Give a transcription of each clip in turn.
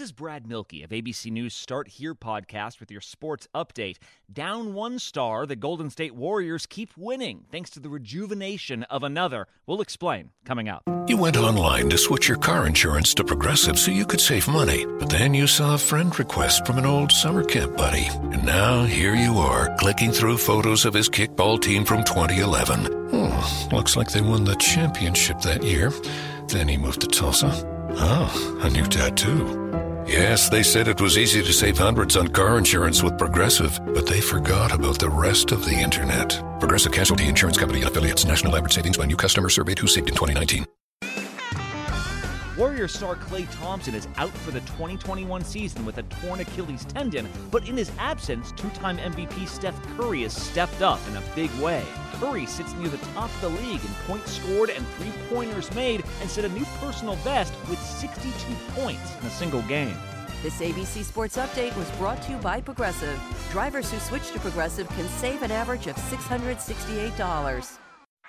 is Brad Milkey of ABC News Start Here podcast with your sports update. Down one star, the Golden State Warriors keep winning thanks to the rejuvenation of another. We'll explain coming up. You went online to switch your car insurance to Progressive so you could save money. But then you saw a friend request from an old summer camp buddy. And now here you are, clicking through photos of his kickball team from 2011. Looks like they won the championship that year. Then he moved to Tulsa. Oh, a new tattoo. Yes, they said it was easy to save hundreds on car insurance with Progressive, but they forgot about the rest of the internet. Progressive Casualty Insurance Company and affiliates. National average savings by new customer surveyed who saved in 2019. Warrior star Klay Thompson is out for the 2021 season with a torn Achilles tendon, but in his absence, two-time MVP Steph Curry has stepped up in a big way. Curry sits near the top of the league in points scored and three-pointers made and set a new personal best with 62 points in a single game. This ABC Sports Update was brought to you by Progressive. Drivers who switch to Progressive can save an average of $668.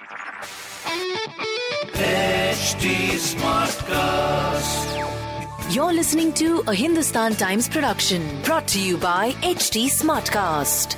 HD Smartcast. You're listening to a Hindustan Times production brought to you by HD Smartcast.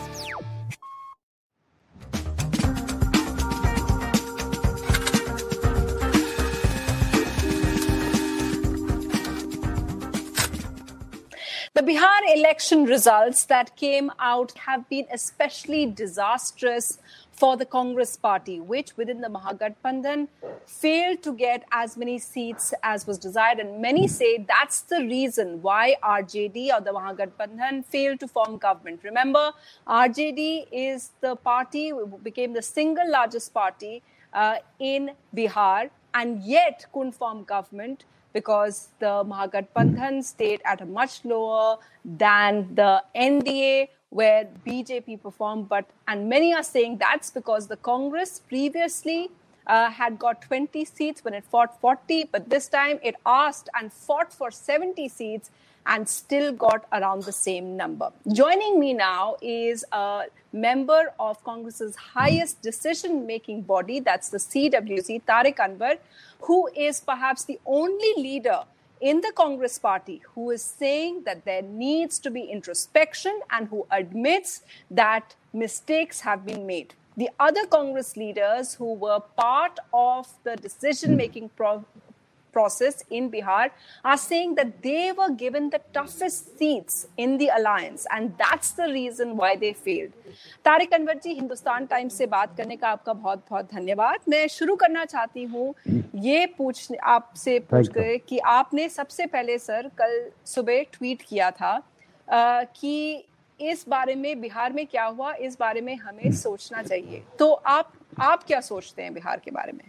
The Bihar election results that came out have been especially disastrous for the Congress party, which within the Mahagathbandhan failed to get as many seats as was desired. And many say that's the reason why RJD or the Mahagathbandhan failed to form government. Remember, RJD is the party who became the single largest party in Bihar and yet couldn't form government because the Mahagathbandhan stayed at a much lower than the NDA, where BJP performed, and many are saying that's because the Congress previously had got 20 seats when it fought 40, but this time it asked and fought for 70 seats and still got around the same number. Joining me now is a member of Congress's highest decision-making body, that's the CWC, Tariq Anwar, who is perhaps the only leader in the Congress party who is saying that there needs to be introspection and who admits that mistakes have been made. The other Congress leaders who were part of the decision-making process in Bihar are saying that they were given the toughest seats in the alliance and that's the reason why they failed. Tariq Anwar ji, Hindustan Times से बात करने का आपका बहुत बहुत धन्यवाद। मैं शुरू करना चाहती हूँ ये आपसे पूछ कर कि आपने सबसे पहले सर कल सुबह ट्वीट किया था कि इस बारे में बिहार में क्या हुआ, इस बारे में हमें सोचना चाहिए। तो आप क्या सोचते हैं बिहार के बारे में?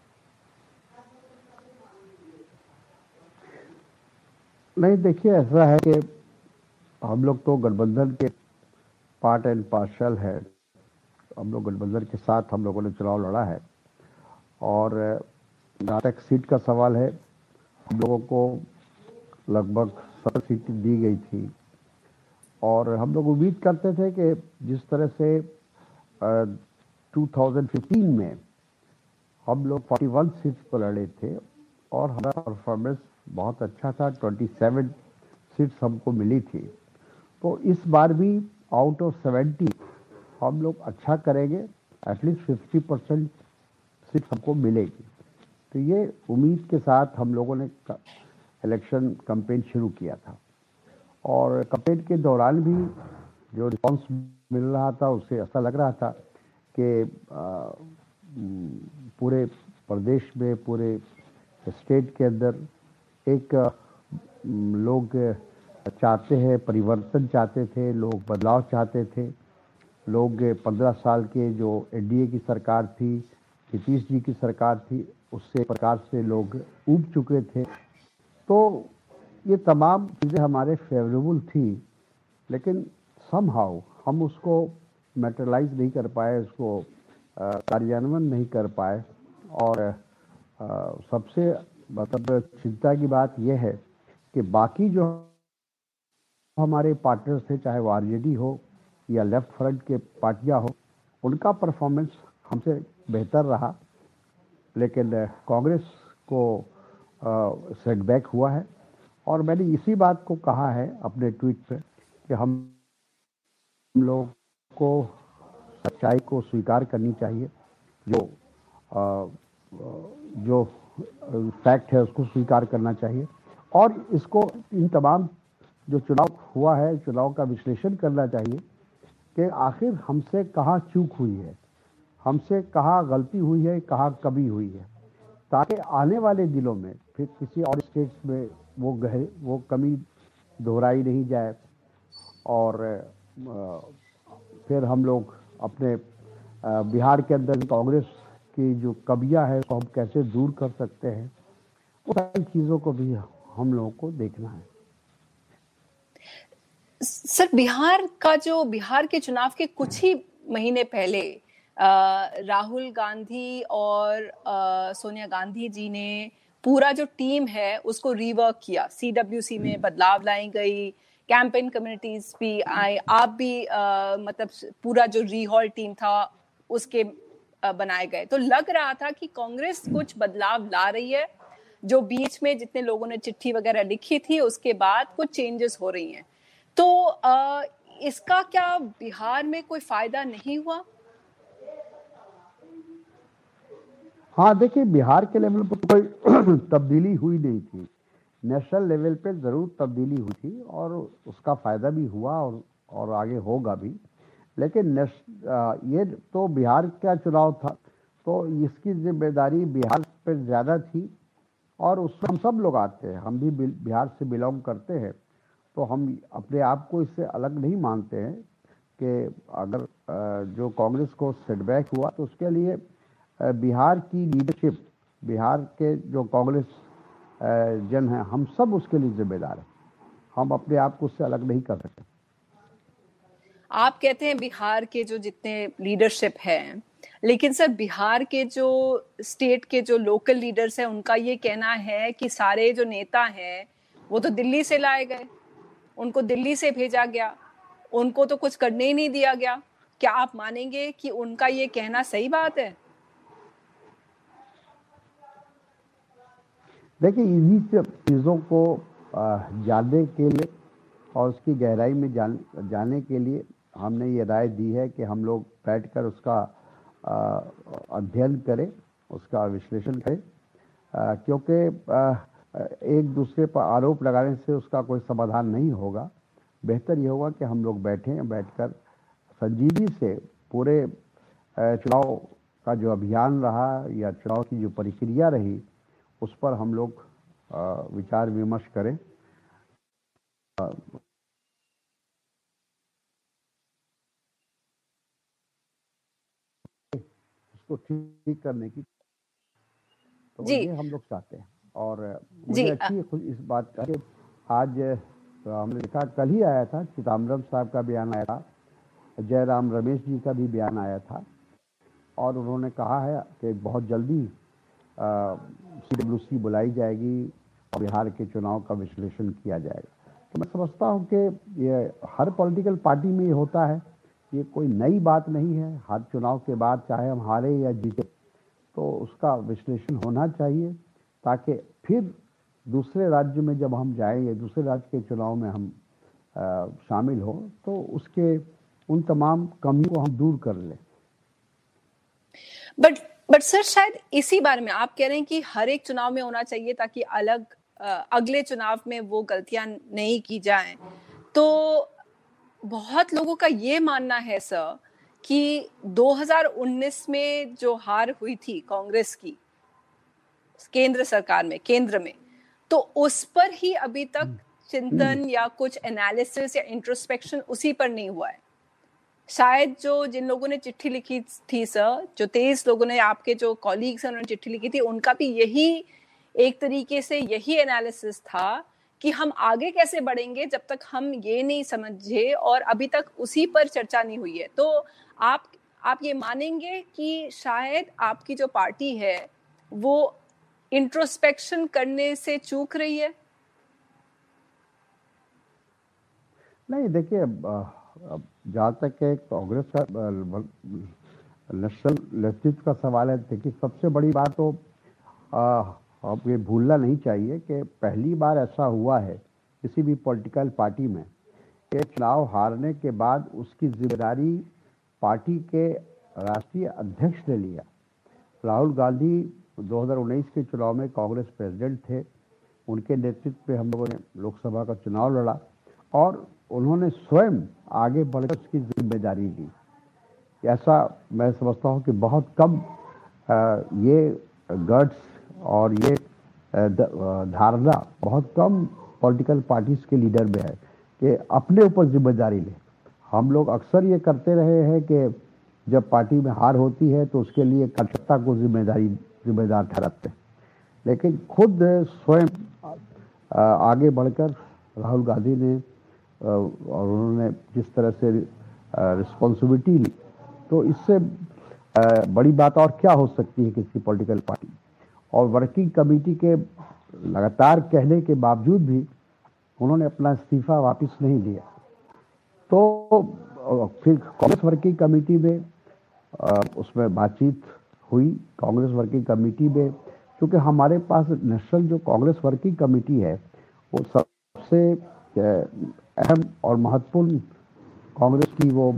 नहीं, देखिए ऐसा है कि हम लोग तो गठबंधन के पार्ट एंड पार्शल है। हम लोग गठबंधन के साथ हम लोगों ने चुनाव लड़ा है और जहाँ तक सीट का सवाल है, हम लोगों को लगभग 70 सीटें दी गई थी और हम लोग उम्मीद करते थे कि जिस तरह से 2015 में हम लोग 41 सीट्स पर लड़े थे और हमारा परफॉर्मेंस बहुत अच्छा था, 27 सीट्स हमको मिली थी। तो इस बार भी आउट ऑफ 70 हम लोग अच्छा करेंगे, एटलीस्ट 50% सीट हमको मिलेगी। तो ये उम्मीद के साथ हम लोगों ने इलेक्शन कैंपेन शुरू किया था और कैंपेन के दौरान भी जो रिस्पांस मिल रहा था उससे ऐसा लग रहा था कि पूरे प्रदेश में, पूरे स्टेट के अंदर एक लोग चाहते हैं, परिवर्तन चाहते थे, लोग बदलाव चाहते थे। लोग 15 साल के जो एनडीए की सरकार थी, नीतीश जी की सरकार थी, उससे प्रकार से लोग ऊब चुके थे। तो ये तमाम चीज़ें हमारे फेवरेबल थी, लेकिन समहाउ हम उसको मैटेरियलाइज नहीं कर पाए, उसको कार्यान्वयन नहीं कर पाए। और सबसे मतलब चिंता की बात यह है कि बाकी जो हमारे पार्टनर्स थे, चाहे वो आरजेडी हो या लेफ्ट फ्रंट के पार्टियां हो, उनका परफॉर्मेंस हमसे बेहतर रहा, लेकिन कांग्रेस को सेटबैक हुआ है और मैंने इसी बात को कहा है अपने ट्वीट पे कि हम लोग को सच्चाई को स्वीकार करनी चाहिए, जो फैक्ट है उसको स्वीकार करना चाहिए, और इसको इन तमाम जो चुनाव हुआ है चुनाव का विश्लेषण करना चाहिए कि आखिर हमसे कहाँ चूक हुई है, हमसे कहाँ गलती हुई है, कहाँ कमी हुई है, ताकि आने वाले दिनों में फिर किसी और स्टेट्स में वो कमी दोहराई नहीं जाए और फिर हम लोग अपने बिहार के अंदर कांग्रेस की जो कमियां है उसको हम कैसे दूर कर सकते हैं, वो सारी चीज़ों को भी हम लोगों को देखना है। सर, बिहार के चुनाव के कुछ ही महीने पहले राहुल गांधी और सोनिया गांधी जी ने पूरा जो टीम है उसको रिवर्क किया, CWC में बदलाव लाई गई, कैंपेन कम्युनिटीज भी आए, आप भी मतलब पूरा जो रीहॉल टीम था उसके बनाए गए। तो लग रहा था कि कांग्रेस कुछ बदलाव ला रही है, जो बीच में जितने लोगों ने चिट्ठी वगैरह लिखी थी उसके बाद कुछ चेंजेस हो रही हैं। तो इसका क्या बिहार में कोई फायदा नहीं हुआ? हाँ, देखिए, बिहार के लेवल पर कोई तब्दीली हुई नहीं थी, नेशनल लेवल पे जरूर तब्दीली हुई थी और उसका फायदा भी हुआ और आगे होगा भी। लेकिन ये तो बिहार का चुनाव था, तो इसकी जिम्मेदारी बिहार पर ज़्यादा थी और उसमें हम सब लोग आते हैं, हम भी बिहार से बिलोंग करते हैं, तो हम अपने आप को इससे अलग नहीं मानते हैं कि अगर जो कांग्रेस को सेटबैक हुआ तो उसके लिए बिहार की लीडरशिप, बिहार के जो कांग्रेस जन हैं, हम सब उसके लिए जिम्मेदार हैं, हम अपने आप को उससे अलग नहीं कर सकते। आप कहते हैं बिहार के जो जितने लीडरशिप हैं, लेकिन सर बिहार के जो स्टेट के जो लोकल लीडर्स हैं उनका ये कहना है कि सारे जो नेता हैं वो तो दिल्ली से लाए गए, उनको दिल्ली से भेजा गया, उनको तो कुछ करने ही नहीं दिया गया। क्या आप मानेंगे कि उनका ये कहना सही बात है? देखिए, इन्हीं चीज़ों को जानने के लिए और उसकी गहराई में जाने के लिए हमने ये राय दी है कि हम लोग बैठकर उसका अध्ययन करें, उसका विश्लेषण करें, क्योंकि एक दूसरे पर आरोप लगाने से उसका कोई समाधान नहीं होगा। बेहतर ये होगा कि हम लोग बैठकर संजीदगी से पूरे चुनाव का जो अभियान रहा या चुनाव की जो प्रक्रिया रही उस पर हम लोग विचार विमर्श करें। उसको ठीक करने की तो ये हम लोग चाहते हैं। और मुझे अच्छी इस बात का कि आज हमने देखा, कल ही आया था चिदम्बरम साहब का बयान आया था, जयराम रमेश जी का भी बयान आया था और उन्होंने कहा है कि बहुत जल्दी CWC बुलाई जाएगी और बिहार के चुनाव का विश्लेषण किया जाएगा। तो मैं समझता हूं कि ये हर पॉलिटिकल पार्टी में ये होता है, ये कोई नई बात नहीं है। हर चुनाव के बाद चाहे हम हारे या जीते तो उसका विश्लेषण होना चाहिए, ताकि फिर दूसरे राज्य में जब हम जाएं या दूसरे राज्य के चुनाव में हम शामिल हो तो उसके उन तमाम कमियों को हम दूर कर लें। बट सर, शायद इसी बारे में आप कह रहे हैं कि हर एक चुनाव में होना चाहिए ताकि अगले चुनाव में वो गलतियां नहीं की जाएं। तो बहुत लोगों का ये मानना है सर कि 2019 में जो हार हुई थी कांग्रेस की केंद्र सरकार में, केंद्र में, तो उस पर ही अभी तक चिंतन या कुछ एनालिसिस या इंट्रोस्पेक्शन उसी पर नहीं हुआ है। शायद जिन लोगों ने चिट्ठी लिखी थी सर, जो 23 लोगों ने, आपके जो कॉलीग्स हैं उन्होंने चिट्ठी लिखी थी, उनका भी यही एक तरीके से यही एनालिसिस था कि हम आगे कैसे बढ़ेंगे जब तक हम ये नहीं समझे, और अभी तक उसी पर चर्चा नहीं हुई है। तो आप ये मानेंगे कि शायद आपकी जो पार्टी है वो इंट्रोस्पेक्शन करने से चूक रही है? नहीं, देखिए, जहाँ तक कांग्रेस का नेशनल नेतृत्व का सवाल है, देखिए सबसे बड़ी बात तो अब ये भूलना नहीं चाहिए कि पहली बार ऐसा हुआ है किसी भी पॉलिटिकल पार्टी में कि चुनाव हारने के बाद उसकी जिम्मेदारी पार्टी के राष्ट्रीय अध्यक्ष ने लिया। राहुल गांधी 2019 के चुनाव में कांग्रेस प्रेसिडेंट थे, उनके नेतृत्व में हम लोगों ने लोकसभा का चुनाव लड़ा और उन्होंने स्वयं आगे बढ़कर उसकी जिम्मेदारी ली। ऐसा मैं समझता हूं कि बहुत कम ये गट्स और ये धारणा बहुत कम पॉलिटिकल पार्टीज के लीडर में है कि अपने ऊपर जिम्मेदारी ले। हम लोग अक्सर ये करते रहे हैं कि जब पार्टी में हार होती है तो उसके लिए कार्यकर्ता को जिम्मेदार ठहराते हैं, लेकिन खुद स्वयं आगे बढ़कर राहुल गांधी ने और उन्होंने जिस तरह से रिस्पॉन्सिबिलिटी ली, तो इससे बड़ी बात और क्या हो सकती है किसी पॉलिटिकल पार्टी। और वर्किंग कमेटी के लगातार कहने के बावजूद भी उन्होंने अपना इस्तीफा वापस नहीं लिया। तो फिर कांग्रेस वर्किंग कमेटी में उसमें बातचीत हुई। कांग्रेस वर्किंग कमेटी में क्योंकि हमारे पास नेशनल जो कांग्रेस वर्किंग कमेटी है वो सबसे अहम और महत्वपूर्ण कांग्रेस की वो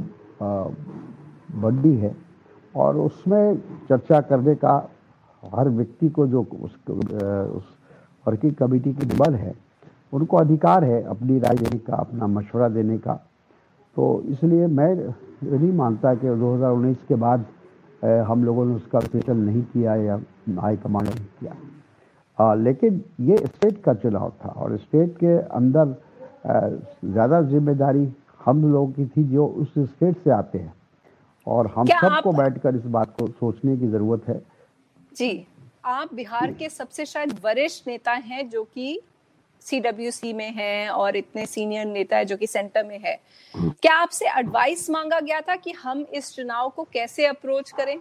बॉडी है और उसमें चर्चा करने का हर व्यक्ति को जो उस वर्किंग कमेटी के मेंबर है उनको अधिकार है अपनी राय देने का, अपना मशवरा देने का। तो इसलिए मैं नहीं मानता कि 2019 के बाद हम लोगों ने उसका विश्लेषण नहीं किया या हाईकमान नहीं किया। लेकिन ये स्टेट का चुनाव था और स्टेट के अंदर ज़्यादा जिम्मेदारी हम लोगों की थी जो उस स्टेट से आते हैं और हम सबको बैठकर इस बात को सोचने की ज़रूरत है। जी, आप बिहार के सबसे शायद वरिष्ठ नेता हैं जो कि CWC में हैं और इतने सीनियर नेता है जो कि सेंटर में है। क्या आपसे एडवाइस मांगा गया था कि हम इस चुनाव को कैसे अप्रोच करें?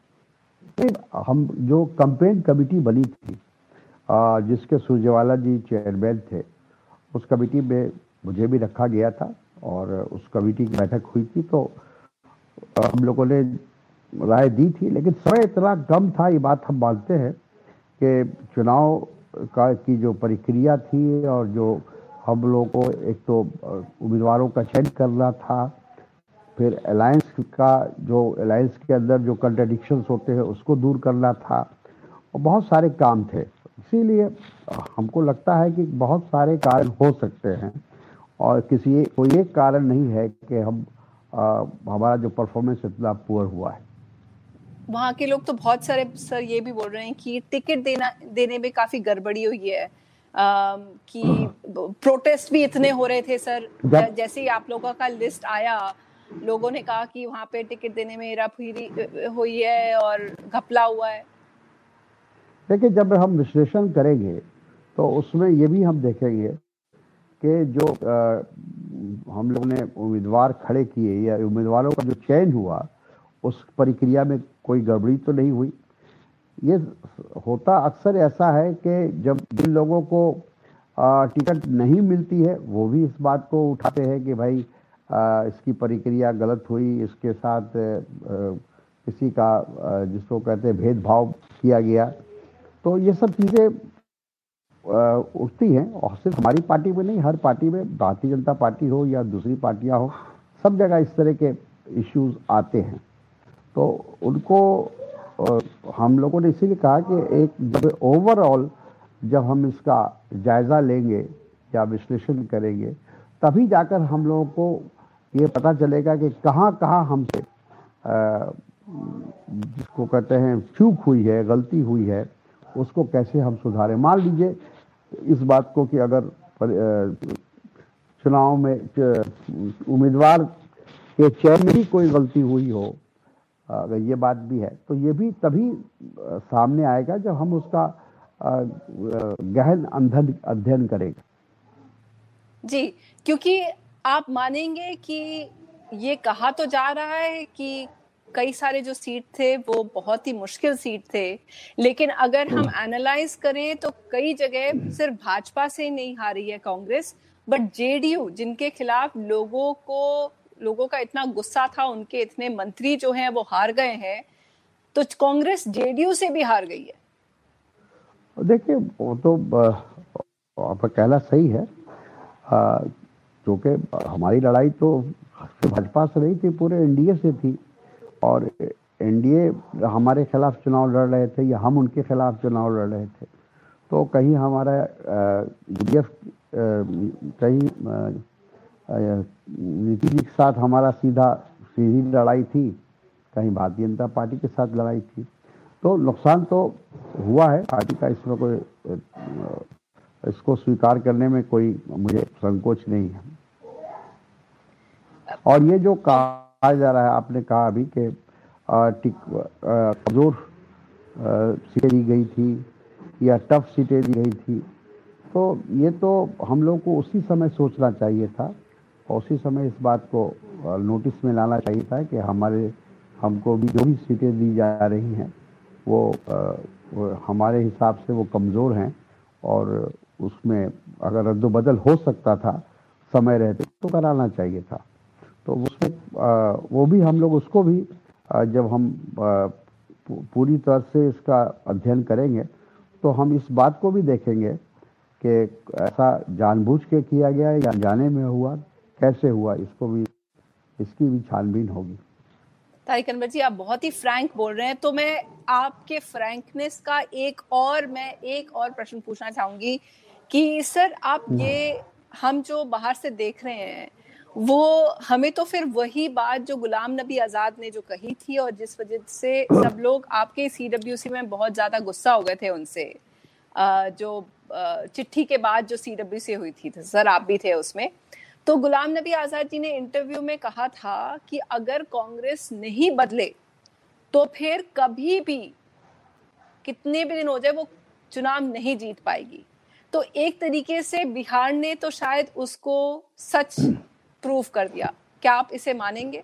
हम जो कैंपेन कमेटी बनी थी जिसके सुरजेवाला जी चेयरमैन थे, उस कमेटी में मुझे भी रखा गया था और उस कमेटी की बैठक हुई थी। तो हम लोगों ने राय दी थी, लेकिन समय इतना कम था, ये बात हम मानते हैं कि चुनाव की जो प्रक्रिया थी और जो हम लोगों को एक तो उम्मीदवारों का चयन करना था, फिर अलायंस के अंदर जो कंट्राडिक्शंस होते हैं उसको दूर करना था और बहुत सारे काम थे। इसीलिए हमको लगता है कि बहुत सारे कारण हो सकते हैं और कोई एक कारण नहीं है कि हमारा जो परफॉर्मेंस इतना पुअर हुआ है। वहाँ के लोग तो बहुत सारे सर ये भी बोल रहे हैं कि टिकट देने में काफी गड़बड़ी हुई है, कि प्रोटेस्ट भी इतने हो रहे थे सर। जैसे ही आप लोगों का लिस्ट आया, लोगों ने कहा कि वहाँ पे टिकट देने में हेराफेरी हुई है और घपला हुआ है। देखिए, जब हम विश्लेषण करेंगे तो उसमें ये भी हम देखेंगे कि जो हम लोगों ने उम्मीदवार खड़े किए या उम्मीदवारों का जो चयन हुआ उस प्रक्रिया में कोई गड़बड़ी तो नहीं हुई। ये होता अक्सर ऐसा है कि जब जिन लोगों को टिकट नहीं मिलती है वो भी इस बात को उठाते हैं कि भाई इसकी प्रक्रिया गलत हुई, इसके साथ किसी का जिसको कहते हैं भेदभाव किया गया। तो ये सब चीज़ें उठती हैं और सिर्फ हमारी पार्टी में नहीं, हर पार्टी में, भारतीय जनता पार्टी हो या दूसरी पार्टियां हो, सब जगह इस तरह के इश्यूज आते हैं। तो उनको हम लोगों ने इसीलिए कहा कि जब ओवरऑल जब हम इसका जायज़ा लेंगे या विश्लेषण करेंगे तभी जाकर हम लोगों को ये पता चलेगा कि कहाँ कहाँ हमसे जिसको कहते हैं चूक हुई है, गलती हुई है, उसको कैसे हम सुधारें। मान लीजिए इस बात को कि अगर चुनाव में उम्मीदवार के चयन में ही कोई गलती हुई हो, अगर ये बात भी है तो ये भी तभी सामने आएगा जब हम उसका गहन अध्ययन करेंगे। जी, क्योंकि आप मानेंगे कि ये कहा तो जा रहा है कि कई सारे जो सीट थे वो बहुत ही मुश्किल सीट थे, लेकिन अगर हम एनालाइज करें तो कई जगह सिर्फ भाजपा से नहीं हारी है कांग्रेस, बट जेडीयू जिनके खिलाफ लोगों का इतना गुस्सा था, उनके इतने मंत्री जो हैं वो हार गए हैं, तो कांग्रेस जेडीयू से भी हार गई है। देखिए वो तो आपका कहना सही है, क्योंकि हमारी लड़ाई तो भाजपा से नहीं थी, पूरे एनडीए से थी। और एनडीए हमारे खिलाफ चुनाव लड़ रहे थे या हम उनके खिलाफ चुनाव लड़ रहे थे। तो कहीं हमारा यूडीएफ, कहीं नीतीश जी के साथ हमारा सीधी लड़ाई थी, कहीं भारतीय जनता पार्टी के साथ लड़ाई थी। तो नुकसान तो हुआ है पार्टी का, इसमें कोई इसको स्वीकार करने में कोई मुझे संकोच नहीं है। और ये जो कहा जा रहा है, आपने कहा अभी कि कमजोर सीटें दी गई थी या टफ सीटें दी गई थी, तो ये तो हम लोग को उसी समय सोचना चाहिए था और उसी समय इस बात को नोटिस में लाना चाहिए था कि हमको भी जो भी सीटें दी जा रही हैं वो हमारे हिसाब से वो कमज़ोर हैं, और उसमें अगर रद्दोबदल हो सकता था समय रहते तो कराना चाहिए था। तो उसमें वो भी हम लोग उसको भी जब हम पूरी तरह से इसका अध्ययन करेंगे तो हम इस बात को भी देखेंगे कि ऐसा जानबूझ के किया गया या जाने में हुआ, कैसे हुआ, इसकी भी छानबीन होगी। तारिक अनवर जी, आप बहुत ही फ्रैंक बोल रहे हैं, तो मैं आपके फ्रैंकनेस का एक और प्रश्न पूछना चाहूंगी कि सर आप ये हम जो बाहर से देख रहे हैं वो हमें तो फिर वही बात जो गुलाम नबी आज़ाद ने जो कही थी और जिस वजह से सब लोग आपके सीडब्ल्यूसी में बहुत ज्यादा गुस्सा हो गए थे उनसे, जो चिट्ठी के बाद जो सीडब्ल्यूसी हुई थी, सर आप भी थे उसमें। तो गुलाम नबी आज़ाद जी ने इंटरव्यू में कहा था कि अगर कांग्रेस नहीं बदले तो फिर कभी भी कितने भी दिन हो जाए वो चुनाव नहीं जीत पाएगी। तो एक तरीके से बिहार ने तो शायद उसको सच प्रूव कर दिया। क्या आप इसे मानेंगे?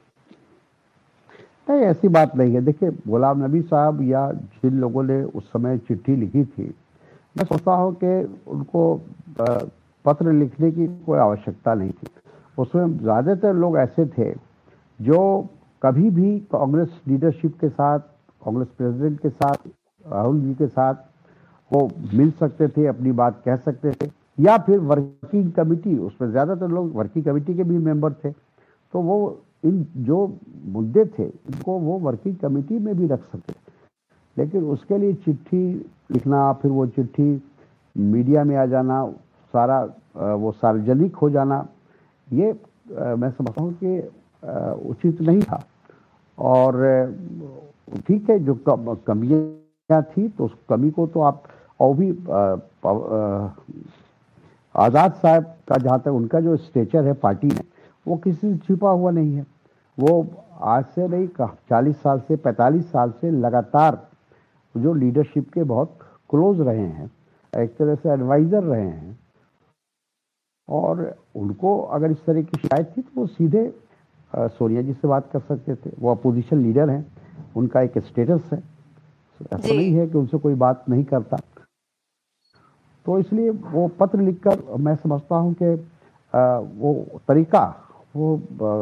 नहीं, ऐसी बात नहीं है। देखिए, गुलाम नबी साहब या जिन लोगों ने उस समय चिट्ठी लिखी थी, मैं सोचता हूँ कि उनको पत्र लिखने की कोई आवश्यकता नहीं थी। उसमें ज़्यादातर लोग ऐसे थे जो कभी भी कांग्रेस लीडरशिप के साथ, कांग्रेस प्रेसिडेंट के साथ, राहुल जी के साथ वो मिल सकते थे, अपनी बात कह सकते थे, या फिर वर्किंग कमेटी, उसमें ज़्यादातर लोग वर्किंग कमेटी के भी मेंबर थे, तो वो इन जो मुद्दे थे इनको वो वर्किंग कमेटी में भी रख सकते थे। लेकिन उसके लिए चिट्ठी लिखना, फिर वो चिट्ठी मीडिया में आ जाना, सारा वो सार्वजनिक हो जाना, ये मैं समझता हूँ कि उचित नहीं था। और ठीक है, जो कमियाँ थी तो उस कमी को तो आप, और भी आज़ाद साहब का जहाँ तक उनका जो स्टेचर है पार्टी में, वो किसी से छिपा हुआ नहीं है। वो आज से नहीं, 40 साल से, 45 साल से लगातार जो लीडरशिप के बहुत क्लोज रहे हैं, एक तरह से एडवाइजर रहे हैं, और उनको अगर इस तरह की शिकायत थी तो वो सीधे सोनिया जी से बात कर सकते थे। वो अपोजिशन लीडर हैं, उनका एक स्टेटस है, ऐसा नहीं है कि उनसे कोई बात नहीं करता। तो इसलिए वो पत्र लिखकर, मैं समझता हूँ कि वो तरीका वो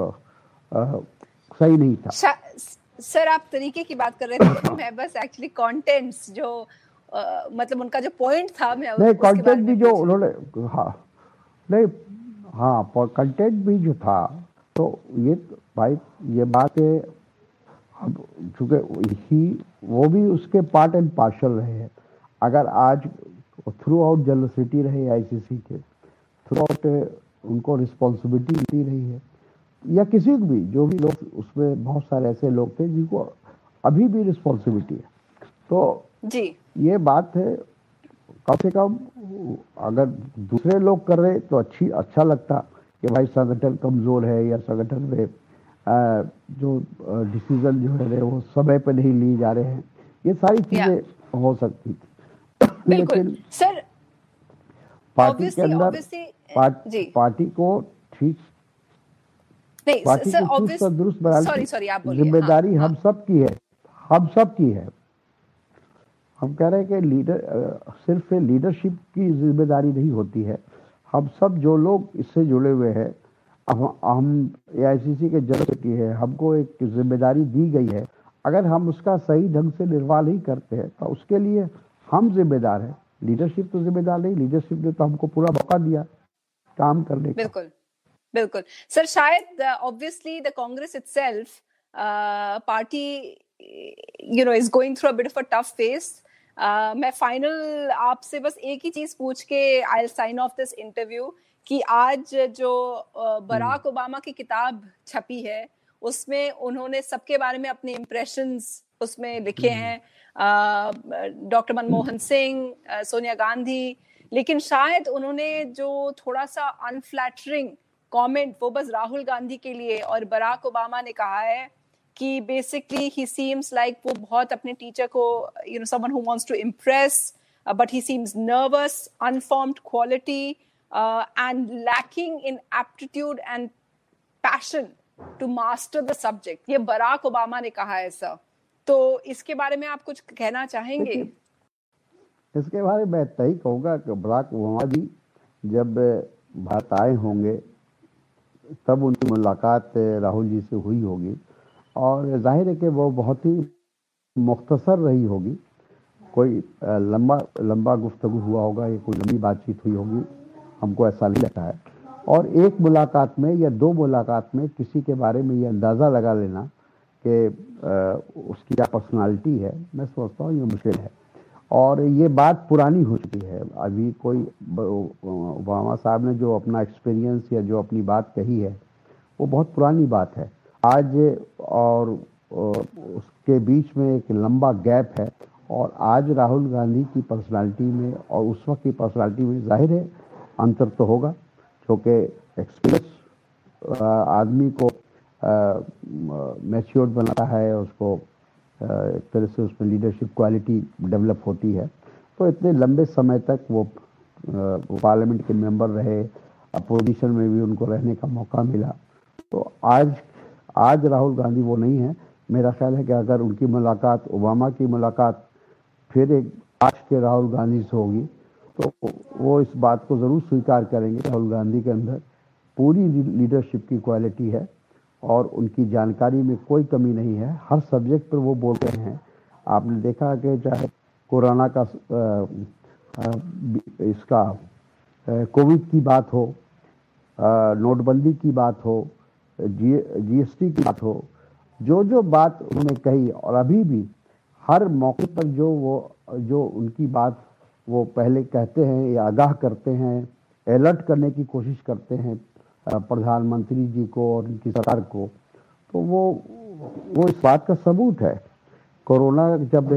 सही नहीं था। सर आप तरीके की बात कर रहे थे, मैं बस एक्चुअली कंटेंट्स जो मतलब उनका जो पॉइंट था, मैं नहीं, कंटेंट भी जो उन्होंने, हाँ नहीं, हाँ कंटेंट भी जो था, तो ये भाई ये बात है, अब चूँकि वो भी उसके पार्ट एंड पार्शल रहे हैं। अगर आज थ्रू आउट जनरसिटी रहे आईसीसी के, थ्रू आउट उनको रिस्पॉन्सिबिलिटी मिली रही है, या किसी को भी, जो भी लोग उसमें, बहुत सारे ऐसे लोग थे जिनको अभी भी रिस्पॉन्सिबिलिटी है, तो जी ये बात है, कम से कम अगर दूसरे लोग कर रहे तो अच्छा लगता कि भाई संगठन कमज़ोर है, या संगठन में जो डिसीजन जो है वो समय पर नहीं लिए जा रहे हैं, ये सारी चीज़ें हो सकती थी। लेकिन सर पार्टी के अंदर पार्टी को ठीक, पार्टी को चुस्त और दुरुस्त बनाने की जिम्मेदारी हम सब की है, हम सब की है। हम कह रहे हैं कि सिर्फ लीडरशिप की जिम्मेदारी नहीं होती है, हम सब जो लोग इससे जुड़े हुए हैं, हम एआईसीसी के जनरल है, हमको एक जिम्मेदारी दी गई है। अगर हम उसका सही ढंग से निर्वाह नहीं करते हैं तो उसके लिए हम जिम्मेदार हैं, लीडरशिप तो जिम्मेदार नहीं, लीडरशिप ने तो हमको पूरा मौका दिया काम करने का। बिल्कुल बिल्कुल सर, शायद obviously the Congress itself party is going through a bit of a tough phase. मैं फाइनल आपसे बस एक ही चीज पूछ के I will sign off this interview कि आज जो बराक ओबामा की किताब छपी है उसमें उन्होंने सबके बारे में अपने इम्प्रेशंस उसमें लिखे हैं, डॉक्टर मनमोहन सिंह, सोनिया गांधी, लेकिन शायद उन्होंने जो थोड़ा सा अनफ्लैटरिंग कमेंट वो बस राहुल गांधी के लिए, और बराक ओबामा ने कहा है कि बेसिकली ही सीम्स लाइक वो बहुत अपने टीचर को someone who wants to impress, but he seems nervous, uninformed quality and lacking in aptitude and passion to master the subject. ये बराक ओबामा ने कहा है सर, तो इसके बारे में आप कुछ कहना चाहेंगे? इसके बारे में मैं यही कहूँगा कि बराक ओबामा जी जब भारत आए होंगे तब उनकी मुलाकात राहुल जी से हुई होगी, और जाहिर है कि वो बहुत ही मुख्तसर रही होगी, कोई लंबा गुफ्तगू हुआ होगा या कोई लंबी बातचीत हुई होगी, हमको ऐसा नहीं लगता है। और एक मुलाकात में या दो मुलाकात में किसी के बारे में ये अंदाज़ा लगा लेना कि उसकी क्या पर्सनालिटी है, मैं सोचता हूँ ये मुश्किल है। और ये बात पुरानी हो चुकी है, अभी कोई ओबामा साहब ने जो अपना एक्सपीरियंस या जो अपनी बात कही है वो बहुत पुरानी बात है। आज और उसके बीच में एक लंबा गैप है, और आज राहुल गांधी की पर्सनालिटी में और उस वक्त की पर्सनालिटी में जाहिर है अंतर तो होगा, क्योंकि एक्सपीरियंस आदमी को मैच्योर्ड बनाता है, उसको एक तरह से उसमें लीडरशिप क्वालिटी डेवलप होती है। तो इतने लंबे समय तक वो पार्लियामेंट के मेंबर रहे, अपोजिशन में भी उनको रहने का मौका मिला। तो आज राहुल गांधी वो नहीं है। मेरा ख्याल है कि अगर उनकी मुलाकात, ओबामा की मुलाकात फिर एक आज के राहुल गांधी से होगी तो वो इस बात को ज़रूर स्वीकार करेंगे, राहुल गांधी के अंदर पूरी लीडरशिप की क्वालिटी है और उनकी जानकारी में कोई कमी नहीं है। हर सब्जेक्ट पर वो बोलते हैं। आपने देखा कि चाहे कोरोना का इसका कोविड की बात हो, नोटबंदी की बात हो, जीएसटी की बात हो, जो बात उन्होंने कही, और अभी भी हर मौके पर जो उनकी बात वो पहले कहते हैं या आगाह करते हैं, अलर्ट करने की कोशिश करते हैं प्रधानमंत्री जी को और उनकी सरकार को, तो वो इस बात का सबूत है। कोरोना जब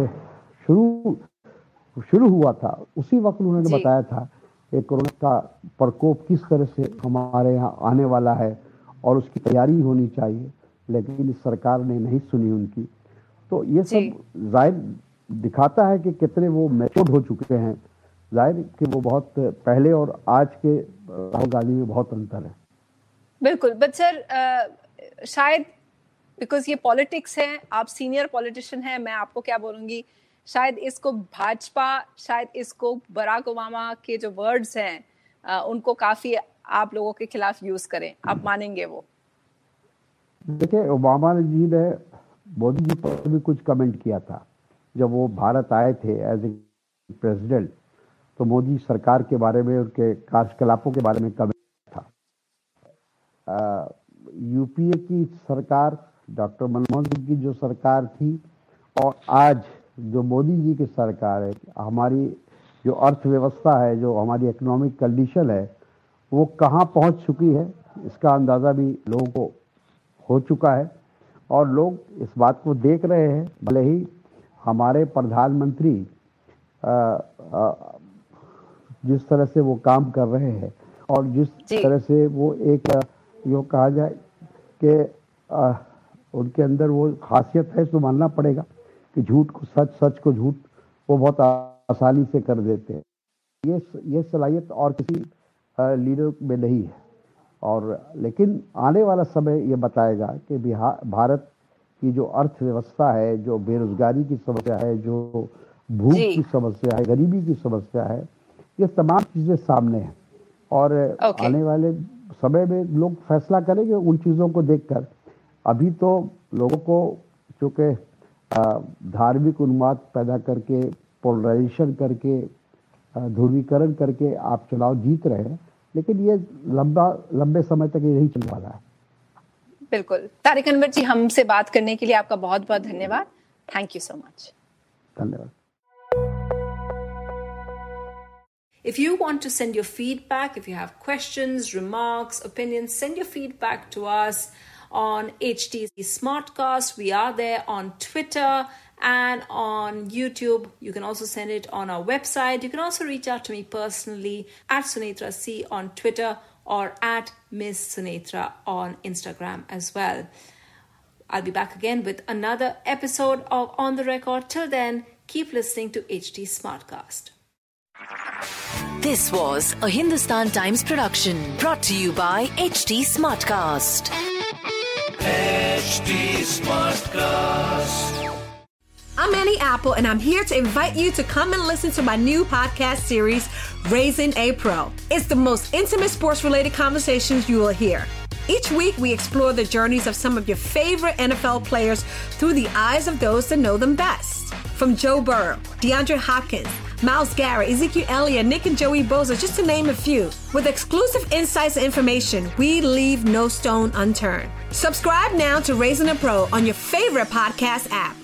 शुरू हुआ था उसी वक्त उन्होंने बताया था कि कोरोना का प्रकोप किस तरह से हमारे यहाँ आने वाला है और उसकी तैयारी होनी चाहिए, लेकिन इस सरकार ने नहीं सुनी उनकी। तो ये सब जाहिर दिखाता है कि कितने वो मैच्योर्ड हो चुके हैं। जाहिर कि वो बहुत पहले और आज के राहुल गांधी में बहुत अंतर है। बिल्कुल, बट सर शायद बिकॉज ये पॉलिटिक्स है, आप सीनियर पॉलिटिशियन हैं, मैं आपको क्या बोलूंगी, शायद इसको भाजपा, शायद इसको बराक ओबामा के जो वर्ड्स हैं उनको काफी आप लोगों के खिलाफ यूज करें, आप मानेंगे वो? देखिए, ओबामा जी ने मोदी जी पर भी कुछ कमेंट किया था जब वो भारत आए थे एज ए प्रेसिडेंट, तो मोदी सरकार के बारे में, उनके कार्यकलापों के बारे में कमेंट था। यूपीए की सरकार, डॉक्टर मनमोहन सिंह की जो सरकार थी, और आज जो मोदी जी की सरकार है, हमारी जो अर्थव्यवस्था है, जो हमारी इकोनॉमिक कंडीशन है, वो कहाँ पहुँच चुकी है, इसका अंदाज़ा भी लोगों को हो चुका है। और लोग इस बात को देख रहे हैं, भले ही हमारे प्रधानमंत्री जिस तरह से वो काम कर रहे हैं और जिस तरह से वो एक यो कहा जाए कि उनके अंदर वो खासियत है, तो मानना पड़ेगा कि झूठ को सच, सच को झूठ वो बहुत आसानी से कर देते हैं। ये सलाहियत और किसी लीडर में नहीं है। और लेकिन आने वाला समय ये बताएगा कि भारत की जो अर्थव्यवस्था है, जो बेरोजगारी की समस्या है, जो भूख की समस्या है, गरीबी की समस्या है, ये तमाम चीज़ें सामने हैं। और आने वाले समय में लोग फैसला करेंगे उन चीज़ों को देखकर। अभी तो लोगों को चूँकि धार्मिक उन्माद पैदा करके, पोलराइजेशन करके ध्रुवीकरण करके आप चुनाव जीत रहे हैं, लेकिन ये लंबे समय तक ये नहीं चलने वाला है। बिल्कुल। तारिक अनवर जी, हमसे बात करने के लिए आपका बहुत बहुत धन्यवाद। Thank you so much. धन्यवाद। If you want to send your feedback, if you have questions, remarks, opinions, send your feedback to us on HT Smartcast. We are there on Twitter and on YouTube. You can also send it on our website. You can also reach out to me personally at Sunetra C on Twitter or at Miss Sunetra on Instagram as well. I'll be back again with another episode of On the Record. Till then, keep listening to HT Smartcast. This was a Hindustan Times production brought to you by HT Smartcast. HT Smartcast. I'm Annie Apple, and I'm here to invite you to come and listen to my new podcast series, Raising a Pro. It's the most intimate sports-related conversations you will hear. Each week, we explore the journeys of some of your favorite NFL players through the eyes of those that know them best. From Joe Burrow, DeAndre Hopkins, Myles Garrett, Ezekiel Elliott, Nick and Joey Bosa, just to name a few. With exclusive insights and information, we leave no stone unturned. Subscribe now to Raising a Pro on your favorite podcast app.